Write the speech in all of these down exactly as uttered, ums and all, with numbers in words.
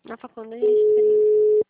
Na faculdade a gente tem...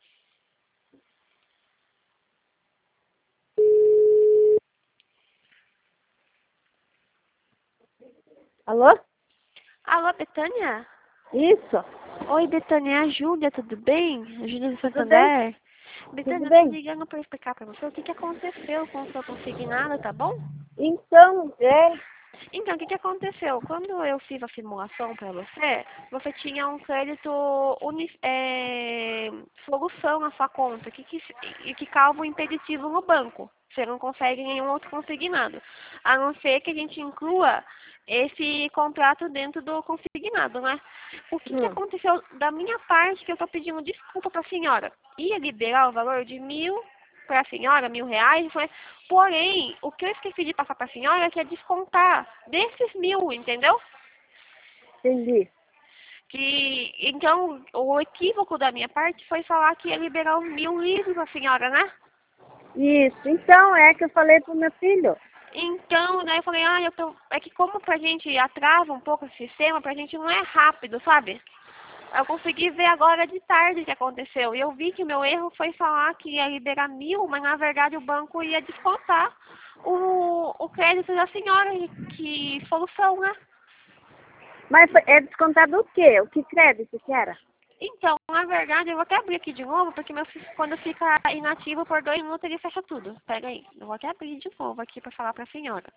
Alô? Alô, Betânia? Isso. Oi, Betânia, é a Júlia, tudo bem? A Júlia do Tudo bem? Santander. Betânia, Tudo eu tô bem? ligando pra explicar pra você o que, que aconteceu com o seu consignado, tá bom? Então, é... Então, o que, que aconteceu? Quando eu fiz a simulação para você, você tinha um crédito uni, é, solução na sua conta, que, que, e que causa um impeditivo no banco. Você não consegue nenhum outro consignado. A não ser que a gente inclua esse contrato dentro do consignado, né? O que, que Hum. aconteceu da minha parte que eu estou pedindo desculpa para a senhora? Ia liberar o valor de mil para a senhora, mil reais, foi. Porém, o que eu esqueci de passar para a senhora é que é descontar desses mil, entendeu? Entendi. Que, então, o equívoco da minha parte foi falar que ia liberar os mil livros para a senhora, né? Isso. Então, é que eu falei pro meu filho. Então, daí eu falei, ah, eu tô... é que como pra gente atrasa um pouco o sistema, pra gente não é rápido, sabe? Eu consegui ver agora de tarde o que aconteceu. E eu vi que o meu erro foi falar que ia liberar mil, mas na verdade o banco ia descontar o, o crédito da senhora. E que solução, né? Mas foi- é descontado o quê? O que crédito que era? Então, na verdade, eu vou até abrir aqui de novo, porque meu, sis- quando fica inativo por dois minutos, ele fecha tudo. Pega aí. Eu vou até abrir de novo aqui para falar para a senhora.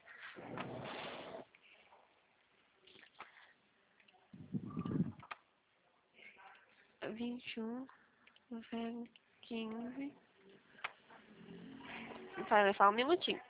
vinte e um, zero, quinze. Vai só um minutinho.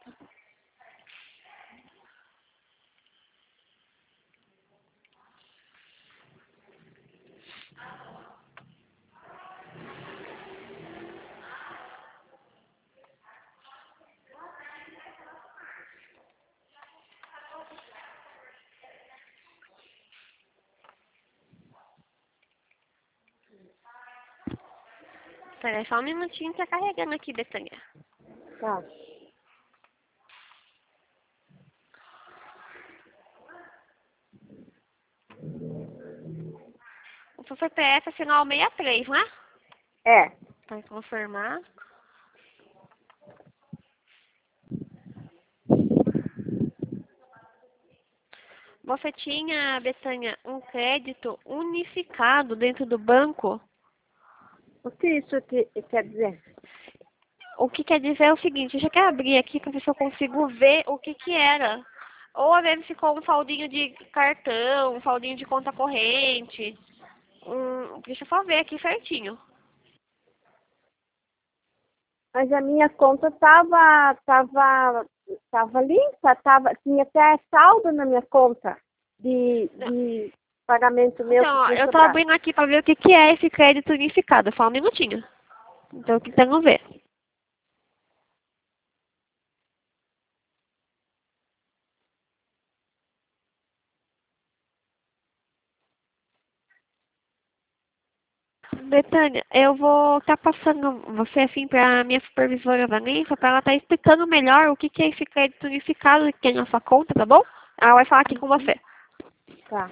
Peraí, só um minutinho, tá carregando aqui, Betânia. Tá. O seu C P F é final sessenta e três, né? É. Para confirmar. Você tinha, Betânia, um crédito unificado dentro do banco? O que isso que, quer dizer? O que quer dizer é o seguinte, eu já quero abrir aqui para ver se eu consigo ver o que que era. Ou às vezes ficou um faldinho de cartão, um faldinho de conta corrente. Um, deixa eu só ver aqui certinho. Mas a minha conta tava, tava, tava limpa, tava, tinha até saldo na minha conta de, Não. de pagamento meu Então, que ó, tinha eu tô sobrado. abrindo aqui para ver o que que é esse crédito unificado. Só um minutinho. Então, eu tentando ver. Betânia, eu vou estar passando você assim para minha supervisora Vanessa, para ela estar explicando melhor o que, que é esse crédito unificado que tem na sua conta, tá bom? Ela vai falar aqui com você. Tá.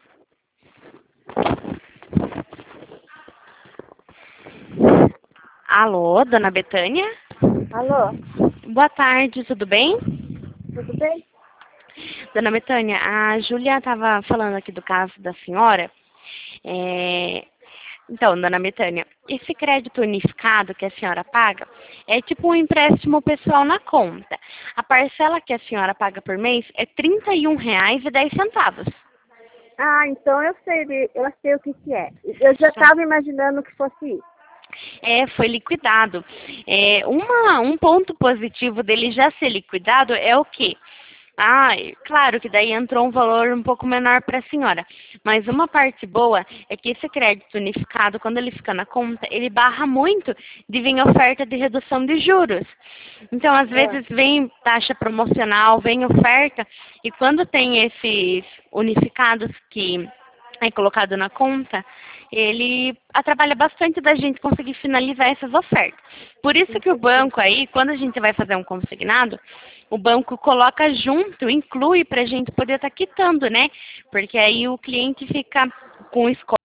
Alô, dona Betânia? Alô? Boa tarde, tudo bem? Tudo bem? Dona Betânia, a Júlia estava falando aqui do caso da senhora. É, Então, dona Betânia, esse crédito unificado que a senhora paga é tipo um empréstimo pessoal na conta. A parcela que a senhora paga por mês é trinta e um reais e dez centavos. Ah, então eu sei, de- eu sei o que que é. Eu já estava imaginando que fosse isso. É, foi liquidado. É, uma, um ponto positivo dele já ser liquidado é o quê? Ah, é claro que daí entrou um valor um pouco menor para a senhora. Mas uma parte boa é que esse crédito unificado, quando ele fica na conta, ele barra muito de vir oferta de redução de juros. Então, às Ah, vezes, vem taxa promocional, vem oferta, e quando tem esses unificados que é colocado na conta, ele atrapalha bastante da gente conseguir finalizar essas ofertas. Por isso que o banco aí, quando a gente vai fazer um consignado, o banco coloca junto, inclui para a gente poder estar quitando, né? Porque aí o cliente fica com escolha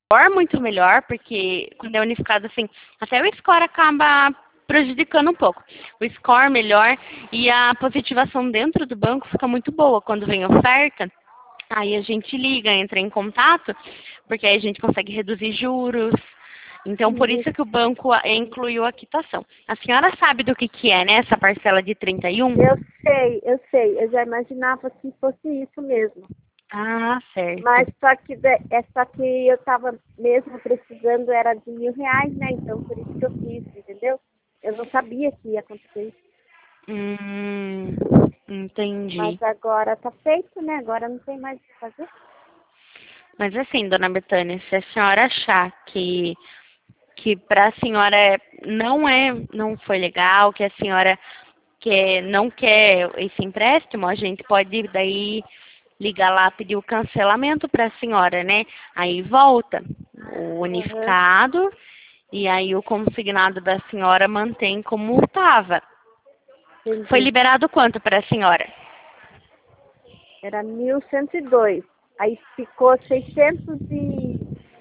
muito melhor, porque quando é unificado assim, até o score acaba prejudicando um pouco. O score melhor e a positivação dentro do banco fica muito boa. Quando vem oferta, aí a gente liga, entra em contato, porque aí a gente consegue reduzir juros. Então, por isso que o banco incluiu a quitação. A senhora sabe do que, que é, né, essa parcela de trinta e um? Eu sei, eu sei. Eu já imaginava que fosse isso mesmo. Ah, certo. Mas só que, é só que eu estava mesmo precisando, era de mil reais, né? Então, por isso que eu fiz, entendeu? Eu não sabia que ia acontecer isso. Hum, entendi. Mas agora tá feito, né? Agora não tem mais o que fazer. Mas assim, dona Betânia, se a senhora achar que, que para a senhora não é, não foi legal, que a senhora que não quer esse empréstimo, a gente pode daí ligar lá, pedir o cancelamento para a senhora, né? Aí volta o unificado uhum. E aí o consignado da senhora mantém como estava. Foi liberado quanto para a senhora? Era mil cento e dois. Aí ficou seiscentos e...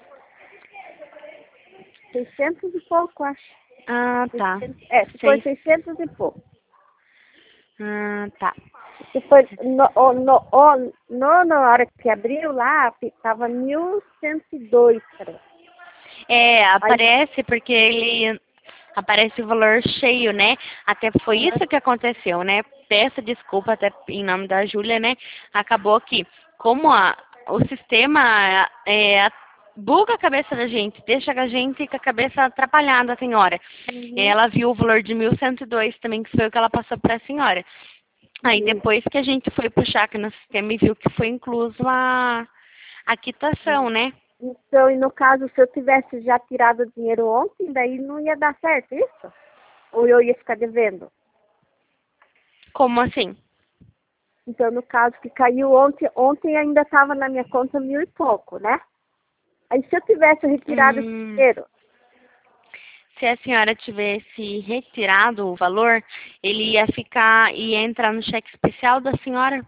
seiscentos e pouco, acho. Ah, tá. seiscentos... É, ficou Seis... seiscentos e pouco. Ah, tá. E foi no, no, no, no, na hora que abriu lá, estava mil cento e dois, cara. É, aparece Aí... porque ele aparece o valor cheio, né? Até foi uhum. isso que aconteceu, né? Peço desculpa até em nome da Júlia, né? Acabou que, como a, o sistema é, buga a cabeça da gente, deixa a gente com a cabeça atrapalhada, a senhora. Uhum. Ela viu o valor de mil cento e dois também, que foi o que ela passou para a senhora. Aí depois que a gente foi puxar aqui no sistema e viu que foi incluso a, a quitação, né? Então, e no caso, se eu tivesse já tirado o dinheiro ontem, daí não ia dar certo isso? Ou eu ia ficar devendo? Como assim? Então, no caso que caiu ontem, ontem ainda estava na minha conta mil e pouco, né? Aí se eu tivesse retirado hum. esse dinheiro... Se a senhora tivesse retirado o valor, ele ia ficar, ia entrar no cheque especial da senhora.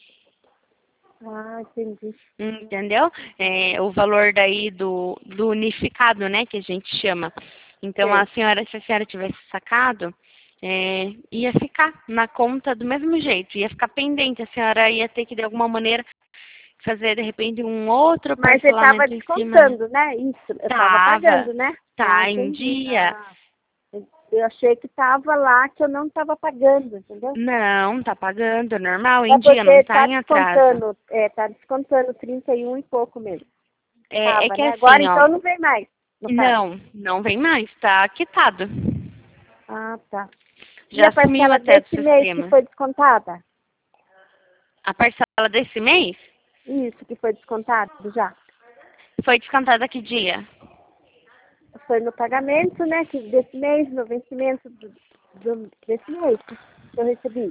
Ah, entendi. Entendeu? É, o valor daí do, do unificado, né, que a gente chama. Então, é. a senhora, se a senhora tivesse sacado, é, ia ficar na conta do mesmo jeito, ia ficar pendente. A senhora ia ter que, de alguma maneira, fazer, de repente, um outro Mas ele estava descontando, né? Isso, eu estava pagando, né? Tá, ah, em dia. Ah, eu achei que estava lá, que eu não estava pagando, entendeu? Não, tá pagando, normal, é em dia, não tá, tá em atraso. É, tá descontando trinta e um e pouco mesmo. É, tava, é que né? assim, Agora, ó, então, não vem mais. Não, não vem mais, tá quitado. Ah, tá. Já sumiu até do sistema. Mês que foi descontada? A parcela desse mês? Isso, que foi descontado já. Foi descontada que dia? Foi no pagamento, né, que desse mês, no vencimento do, do, desse mês que eu recebi.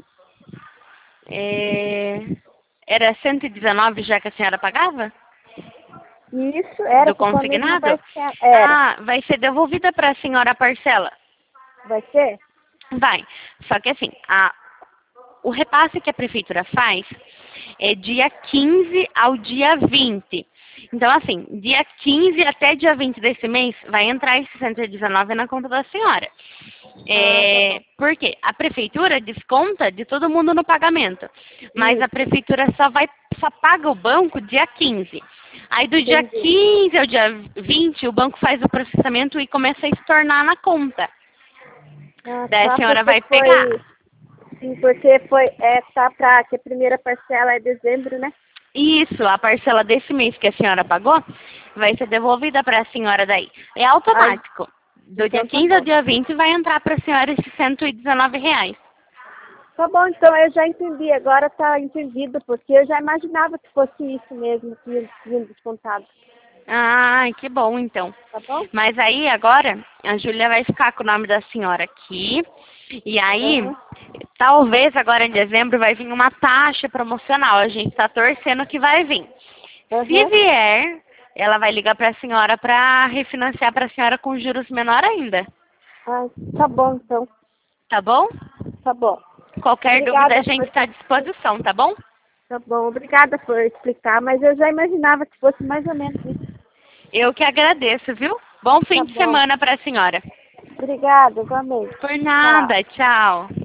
É... Era cento e dezenove já que a senhora pagava? Isso, era. Do consignado? Vai ser, era. Ah, vai ser devolvida para a senhora a parcela? Vai ser? Vai. Só que assim, a, o repasse que a prefeitura faz é dia quinze ao dia vinte. Então, assim, dia quinze até dia vinte desse mês, vai entrar esse cento e dezenove na conta da senhora. É, por quê? A prefeitura desconta de todo mundo no pagamento, mas a prefeitura só, vai, só paga o banco dia quinze. Aí do dia quinze ao dia vinte, o banco faz o processamento e começa a estornar na conta. Ah, Daí tá, a senhora vai foi... pegar. Sim, porque foi, é, tá pra, que a primeira parcela é dezembro, né? Isso, a parcela desse mês que a senhora pagou vai ser devolvida para a senhora daí. É automático. Ai, do então dia quinze tá ao dia vinte vai entrar para a senhora esses cento e dezenove reais. Tá bom, então eu já entendi. Agora tá entendido, porque eu já imaginava que fosse isso mesmo, que tinha descontado. Ah, que bom então. Tá bom? Mas aí agora a Júlia vai ficar com o nome da senhora aqui. E aí, uhum. talvez agora em dezembro vai vir uma taxa promocional. A gente está torcendo que vai vir. Uhum. Se vier, ela vai ligar para a senhora para refinanciar para a senhora com juros menor ainda. Ah, tá bom então. Tá bom? Tá bom. Qualquer Obrigada dúvida a gente está à disposição, tá bom? Tá bom, obrigada por explicar, mas eu já imaginava que fosse mais ou menos isso. Eu que agradeço, viu? Bom fim Tá de bom. semana para a senhora. Obrigada, igualmente. Por nada, tchau.